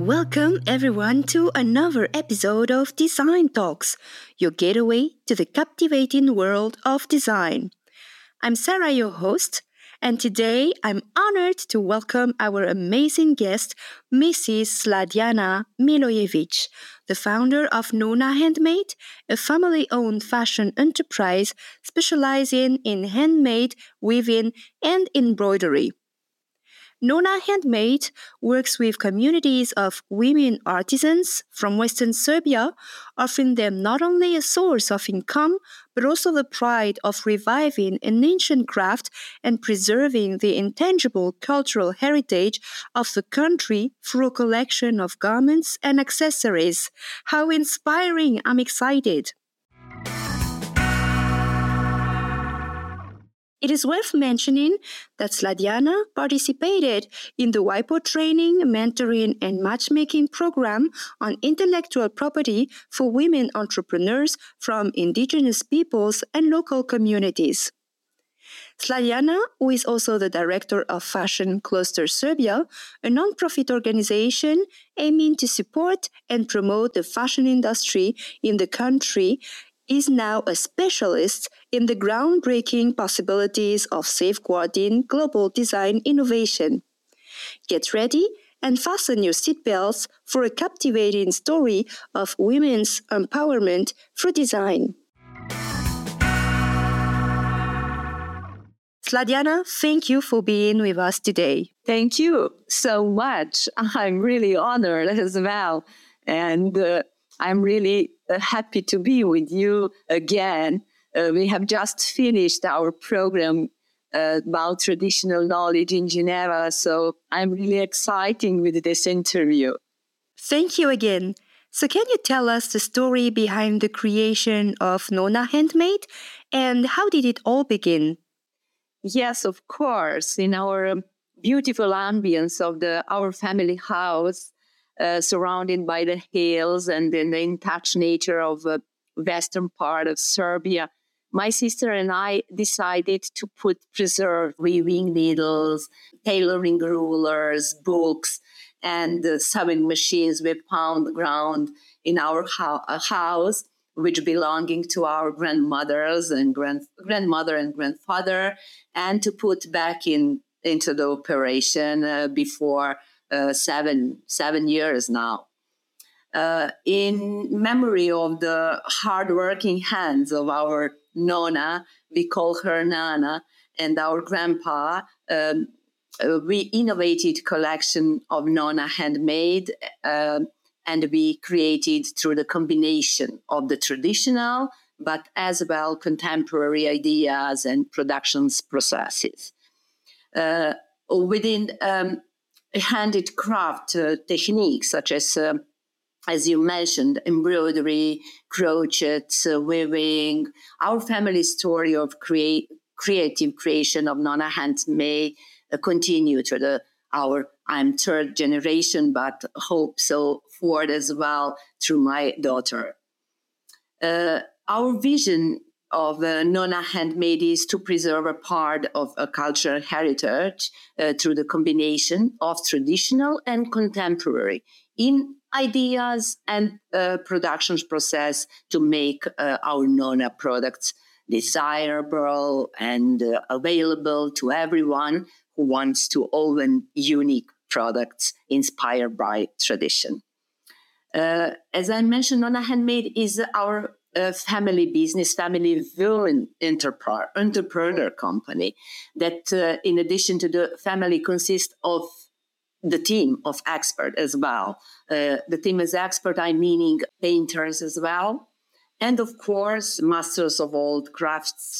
Welcome everyone to another episode of Design Talks, your gateway to the captivating world of design. I'm Sarah, your host, and today I'm honored to welcome our amazing guest, Mrs. Sladiana Milojevic, the founder of Nona Handmade, a family-owned fashion enterprise specializing in handmade, weaving, and embroidery. Nona Handmade works with communities of women artisans from Western Serbia, offering them not only a source of income, but also the pride of reviving an ancient craft and preserving the intangible cultural heritage of the country through a collection of garments and accessories. How inspiring! I'm excited. It is worth mentioning that Sladiana participated in the WIPO training, mentoring, and matchmaking program on intellectual property for women entrepreneurs from indigenous peoples and local communities. Sladiana, who is also the director of Fashion Cluster Serbia, a non-profit organization aiming to support and promote the fashion industry in the country, is now a specialist in the groundbreaking possibilities of safeguarding global design innovation. Get ready and fasten your seatbelts for a captivating story of women's empowerment through design. Sladiana, thank you for being with us today. Thank you so much. I'm really honored as well. And I'm really happy to be with you again. We have just finished our program about traditional knowledge in Geneva. So I'm really excited with this interview. Thank you again. So can you tell us the story behind the creation of Nona Handmade and how did it all begin? Yes, of course. In our beautiful ambience of our family house, surrounded by the hills and in the in-touch nature of the western part of Serbia, my sister and I decided to preserve weaving needles, tailoring rulers, books, and sewing machines we found ground in our house, which belonging to our grandmothers and grandmother and grandfather, and to put back into the operation before 7 years now. In memory of the hardworking hands of our Nona, we call her Nana, and our grandpa, we innovated collection of Nona Handmade, and we created through the combination of the traditional, but as well contemporary ideas and productions processes. Within handed craft techniques such as you mentioned, embroidery, crochets, weaving, our family story of creative creation of Nona Handmade continue to I'm third generation, but hope so forward as well through my daughter. Our vision of Nona Handmade is to preserve a part of a cultural heritage through the combination of traditional and contemporary in ideas and production process to make our Nona products desirable and available to everyone who wants to own unique products inspired by tradition. As I mentioned, Nona Handmade is our family business, family-owned entrepreneur company that, in addition to the family, consists of the team of experts as well. The team is expert, I'm meaning painters as well. And of course, masters of old crafts,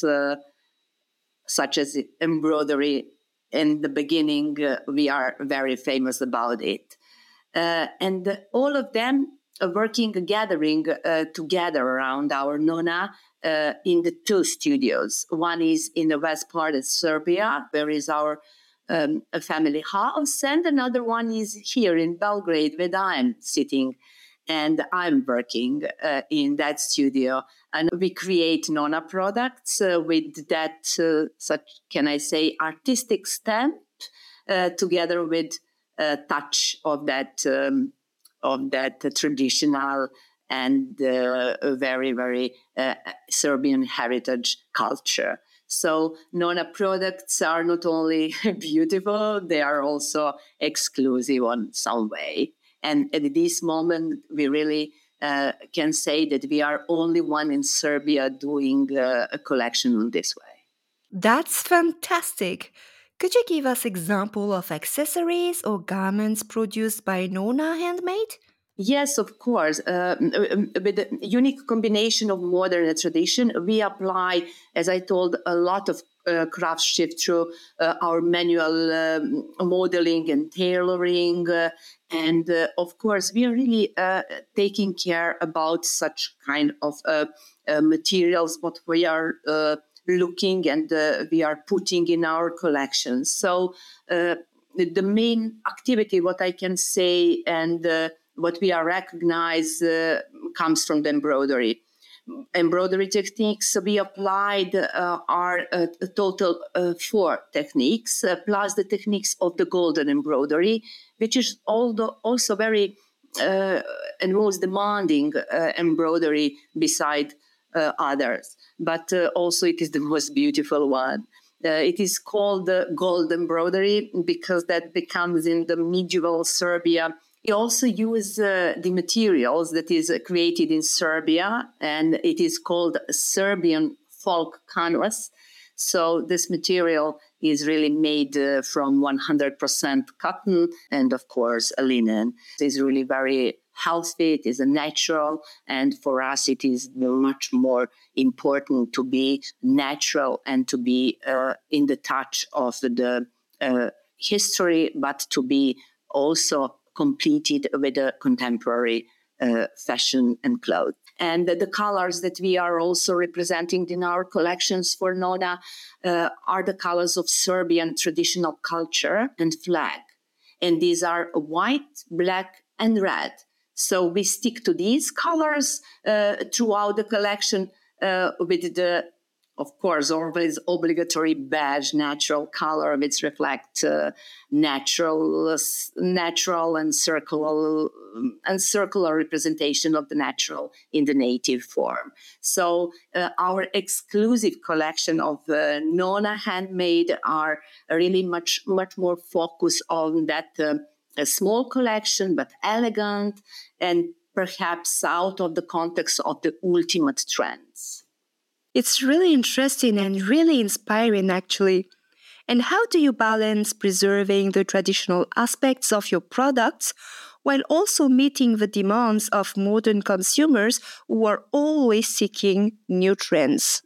such as embroidery. In the beginning, we are very famous about it. And all of them are working, gathering together around our Nona in the two studios. One is in the west part of Serbia, where is our a family house, and another one is here in Belgrade, where I'm sitting, and I'm working in that studio. And we create Nona products with that, such can I say, artistic stamp, together with a touch of that of that traditional and very, very Serbian heritage culture. So Nona products are not only beautiful, they are also exclusive on some way. And at this moment, we really can say that we are only one in Serbia doing a collection in this way. That's fantastic. Could you give us example of accessories or garments produced by Nona Handmade? Yes, of course. With the unique combination of modern and tradition, we apply, as I told, a lot of craftsmanship through our manual modeling and tailoring. And of course, we are really taking care about such kind of materials, what we are looking and we are putting in our collections. So the main activity, what I can say, and what we are recognized comes from the embroidery. Embroidery techniques, we applied are a total 4 techniques, plus the techniques of the golden embroidery, which is also very and most demanding embroidery beside others. But also it is the most beautiful one. It is called gold embroidery because that becomes in the medieval Serbia. We also use the materials that is created in Serbia, and it is called Serbian folk canvas. So this material is really made from 100% cotton and, of course, linen. It is really very healthy. It is a natural, and for us, it is much more important to be natural and to be in the touch of the history, but to be also completed with a contemporary fashion and clothes. And the colors that we are also representing in our collections for Nona are the colors of Serbian traditional culture and flag. And these are white, black, and red. So we stick to these colors throughout the collection with the, of course, always obligatory beige natural color, which reflects natural and circular representation of the natural in the native form. So our exclusive collection of Nona Handmade are really much more focused on that a small collection, but elegant and perhaps out of the context of the ultimate trends. It's really interesting and really inspiring, actually. And how do you balance preserving the traditional aspects of your products while also meeting the demands of modern consumers who are always seeking new trends?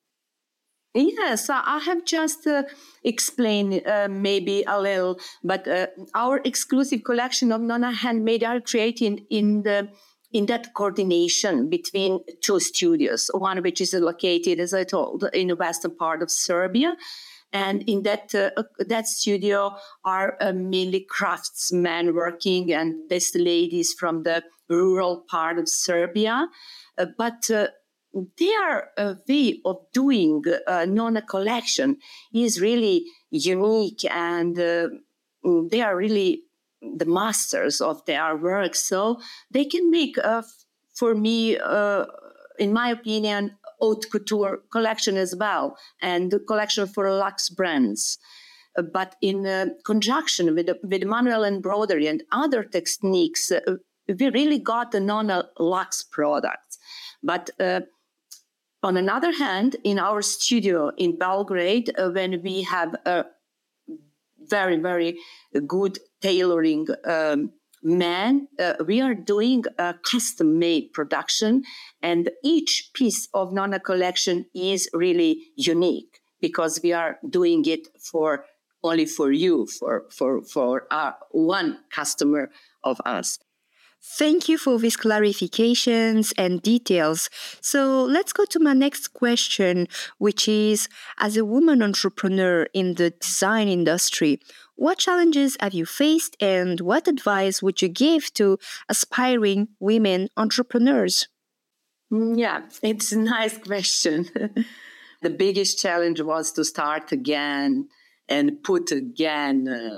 Yes, I have just explained maybe a little, but our exclusive collection of Nona Handmade are created in that coordination between 2 studios, one which is located, as I told, in the western part of Serbia. And in that studio are mainly craftsmen working, and these ladies from the rural part of Serbia. But their way of doing Nona collection is really unique, and they are really the masters of their work. So they can make, for me, in my opinion, haute couture collection as well, and the collection for luxe brands. But in conjunction with manual embroidery and other techniques, we really got the Nona luxe products. But on another hand, in our studio in Belgrade, when we have a very, very good tailoring man, we are doing a custom-made production, and each piece of Nona collection is really unique because we are doing it only for you, for our one customer of us. Thank you for these clarifications and details. So let's go to my next question, which is, as a woman entrepreneur in the design industry, what challenges have you faced and what advice would you give to aspiring women entrepreneurs? Yeah, it's a nice question. The biggest challenge was to start again and put again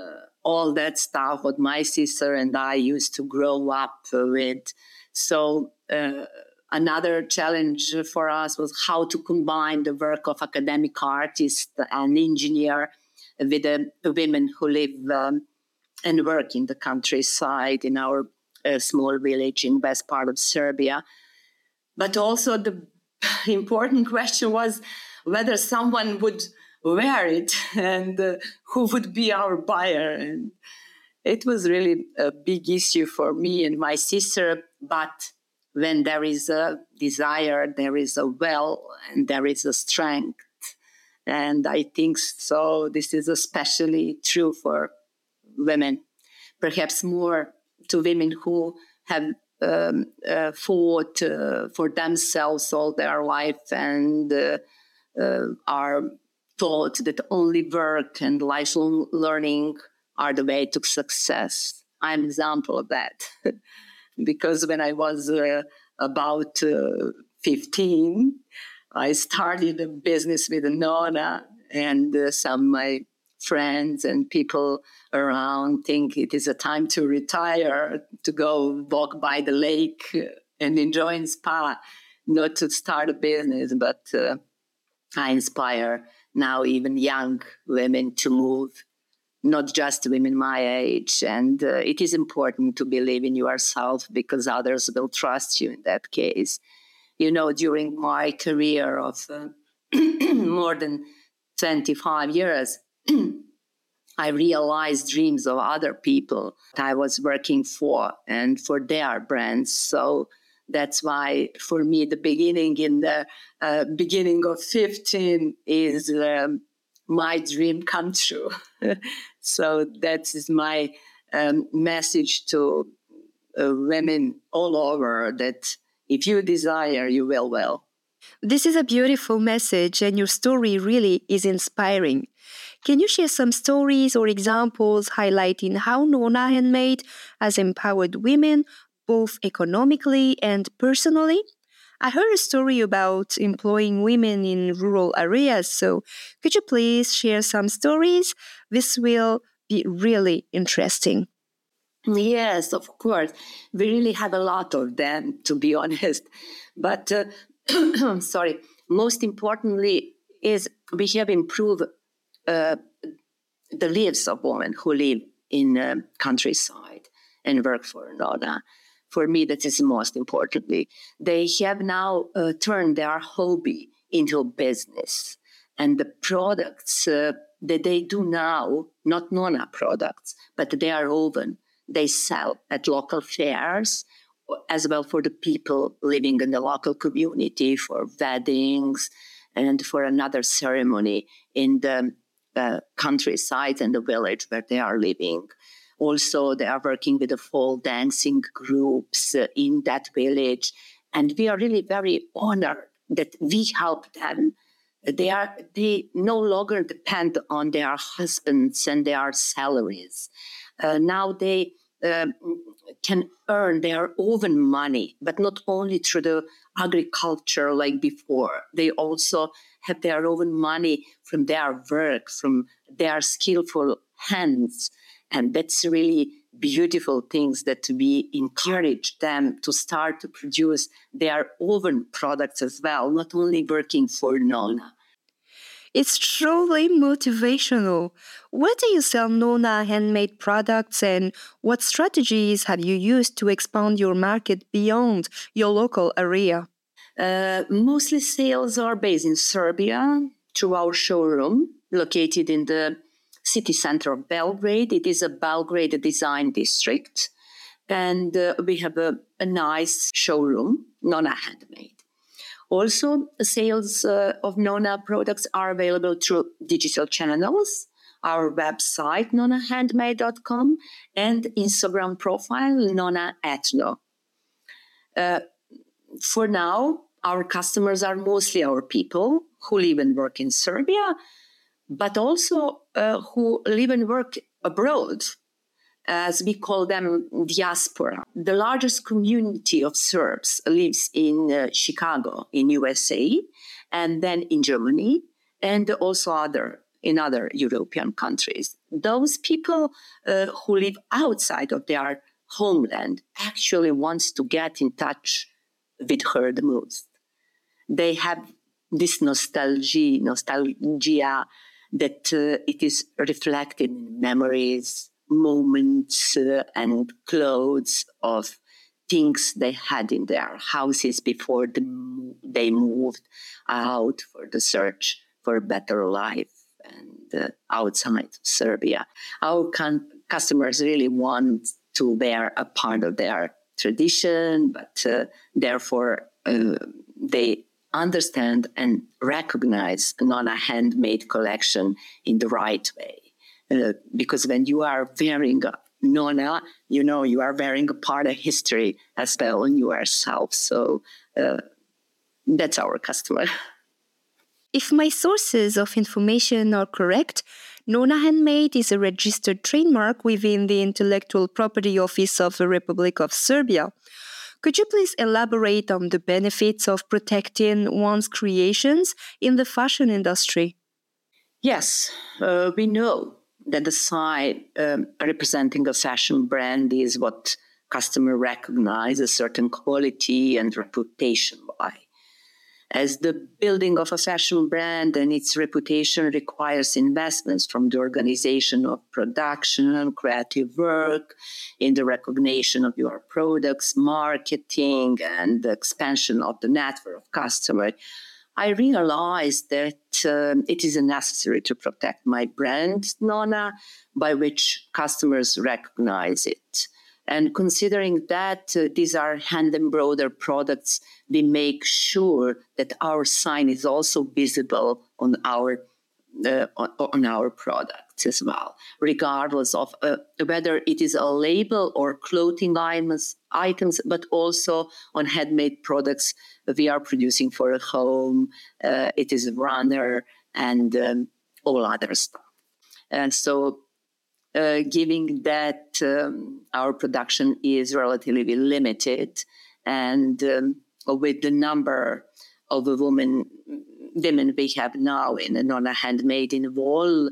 all that stuff what my sister and I used to grow up with. So another challenge for us was how to combine the work of academic artist and engineer with the women who live and work in the countryside in our small village in west part of Serbia. But also the important question was whether someone would wear it and who would be our buyer. And it was really a big issue for me and my sister. But when there is a desire, there is a will and there is a strength. And I think so. This is especially true for women, perhaps more to women who have fought for themselves all their life and are taught that only work and lifelong learning are the way to success. I'm an example of that. Because when I was about 15, I started a business with a nonna, and some of my friends and people around think it is a time to retire, to go walk by the lake and enjoy in spa, not to start a business. But I inspire now even young women to move, not just women my age. And it is important to believe in yourself because others will trust you in that case. You know, during my career of more than 25 years, I realized dreams of other people I was working for and for their brands. So that's why, for me, the beginning in the beginning of 15 is my dream come true. So that is my message to women all over, that if you desire, you will well. This is a beautiful message, and your story really is inspiring. Can you share some stories or examples highlighting how Nona Handmade has empowered women, both economically and personally? I heard a story about employing women in rural areas, so could you please share some stories? This will be really interesting. Yes, of course. We really have a lot of them, to be honest. But sorry, most importantly is we have improved the lives of women who live in countryside and work for Nona. For me, that is most importantly. They have now turned their hobby into a business. And the products that they do now, not Nona products, but they are woven. They sell at local fairs, as well for the people living in the local community, for weddings and for another ceremony in the countryside and the village where they are living. Also, they are working with the folk dancing groups in that village. And we are really very honored that we help them. They no longer depend on their husbands and their salaries. Now they can earn their own money, but not only through the agriculture like before. They also have their own money from their work, from their skillful hands. And that's really beautiful things that we encourage them to start to produce their own products as well, not only working for Nona. It's truly motivational. Where do you sell Nona handmade products, and what strategies have you used to expand your market beyond your local area? Mostly sales are based in Serbia through our showroom located in the city center of Belgrade. It is a Belgrade design district. And we have a nice showroom, Nona Handmade. Also, sales of Nona products are available through digital channels, our website, nonahandmade.com, and Instagram profile, Nona Etno. For now, our customers are mostly our people who live and work in Serbia, but also who live and work abroad, as we call them diaspora. The largest community of Serbs lives in Chicago, in USA, and then in Germany, and also in other European countries. those people who live outside of their homeland actually wants to get in touch with her the most. They have this nostalgia that it is reflected in memories, moments, and clothes of things they had in their houses before they moved out for the search for a better life and outside Serbia. Our customers really want to wear a part of their tradition, but therefore they understand and recognize Nona handmade collection in the right way. Because when you are wearing a Nona, you are wearing a part of history as well in yourself. So that's our customer. If my sources of information are correct, Nona Handmade is a registered trademark within the Intellectual Property Office of the Republic of Serbia. Could you please elaborate on the benefits of protecting one's creations in the fashion industry? Yes, we know that the sign representing a fashion brand is what customer recognize a certain quality and reputation by. As the building of a fashion brand and its reputation requires investments from the organization of production, creative work, in the recognition of your products, marketing, and the expansion of the network of customers, I realized that it is necessary to protect my brand, Nona, by which customers recognize it. And considering that these are hand-embroidered products, we make sure that our sign is also visible on our products as well, regardless of whether it is a label or clothing items, but also on handmade products we are producing for a home. It is a runner and all other stuff. And so given that our production is relatively limited and with the number of women we have now in Nona Handmade in Wall,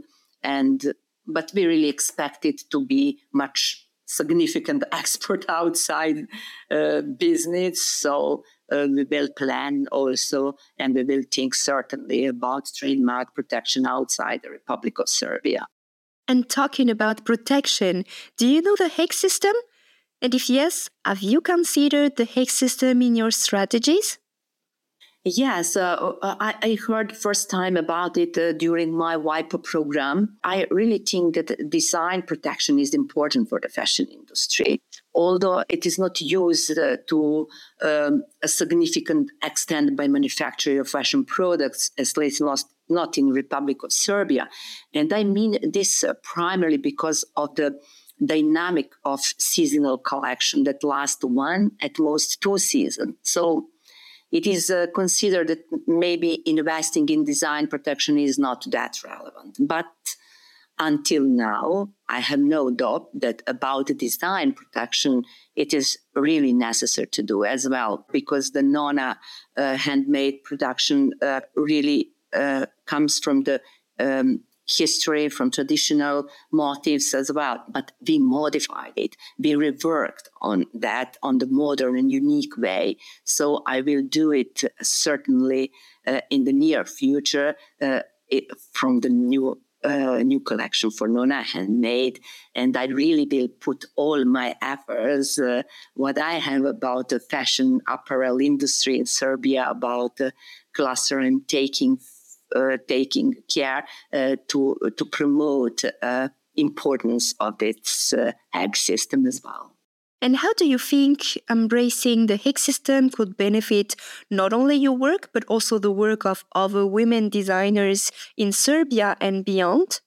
but we really expect it to be much significant export outside business. So we will plan also, and we will think certainly about trademark protection outside the Republic of Serbia. And talking about protection, do you know the Hague system? And if yes, have you considered the Hague system in your strategies? Yes, I heard first time about it during my WIPO program. I really think that design protection is important for the fashion industry, although it is not used to a significant extent by manufacturers of fashion products, at least not in Republic of Serbia. And I mean this primarily because of the dynamic of seasonal collection that lasts one, at most 2 seasons. So it is considered that maybe investing in design protection is not that relevant. But until now, I have no doubt that about the design protection, it is really necessary to do as well, because the Nona handmade production really comes from the history, from traditional motifs as well. But we modified it. We reworked on that on the modern and unique way. So I will do it certainly in the near future from the new collection for Nona Handmade. And I really will put all my efforts, what I have about the fashion apparel industry in Serbia, about cluster and taking care to promote importance of its Hague system as well. And how do you think embracing the Hague system could benefit not only your work, but also the work of other women designers in Serbia and beyond?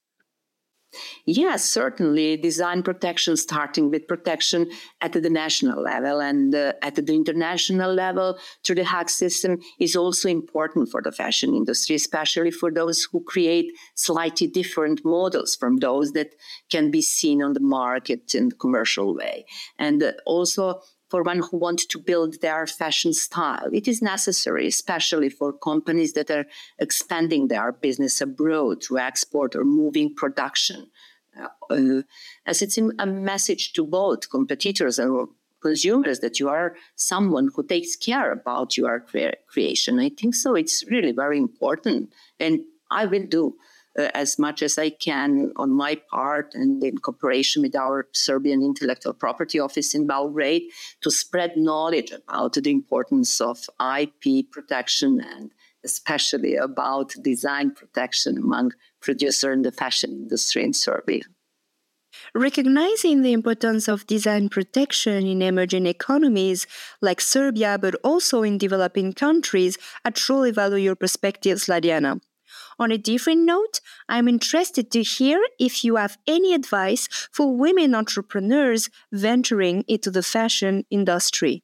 Yes, certainly. Design protection, starting with protection at the national level and at the international level through the Hague system is also important for the fashion industry, especially for those who create slightly different models from those that can be seen on the market in the commercial way. And also for one who wants to build their fashion style. It is necessary, especially for companies that are expanding their business abroad through export or moving production as it's a message to both competitors and consumers that you are someone who takes care about your creation. I think so. It's really very important. And I will do as much as I can on my part and in cooperation with our Serbian Intellectual Property Office in Belgrade to spread knowledge about the importance of IP protection and especially about design protection among producers in the fashion industry in Serbia. Recognizing the importance of design protection in emerging economies like Serbia, but also in developing countries, I truly value your perspective, Sladiana. On a different note, I'm interested to hear if you have any advice for women entrepreneurs venturing into the fashion industry.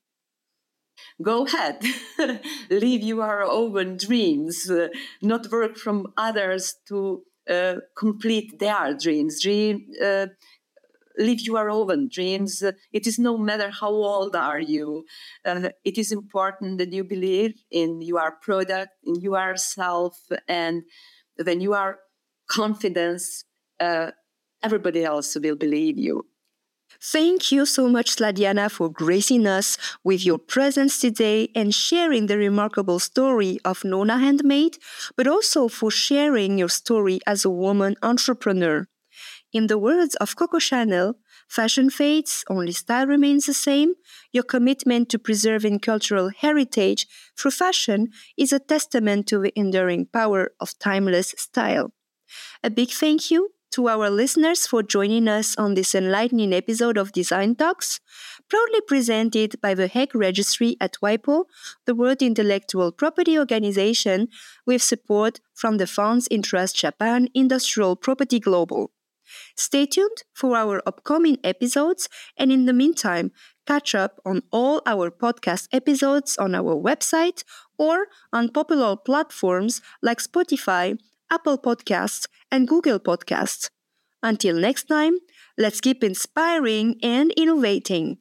Go ahead, live your own dreams, not work from others to complete their dreams. Live your own dreams. It is no matter how old are you. It is important that you believe in your product, in yourself, and when you are confident, everybody else will believe you. Thank you so much, Sladiana, for gracing us with your presence today and sharing the remarkable story of Nona Handmade, but also for sharing your story as a woman entrepreneur. In the words of Coco Chanel, fashion fades, only style remains the same. Your commitment to preserving cultural heritage through fashion is a testament to the enduring power of timeless style. A big thank you to our listeners for joining us on this enlightening episode of Design Talks, proudly presented by the Hague Registry at WIPO, the World Intellectual Property Organization, with support from the Fonds Intrust Japan Industrial Property Global. Stay tuned for our upcoming episodes, and in the meantime, catch up on all our podcast episodes on our website or on popular platforms like Spotify, Apple Podcasts, and Google Podcasts. Until next time, let's keep inspiring and innovating.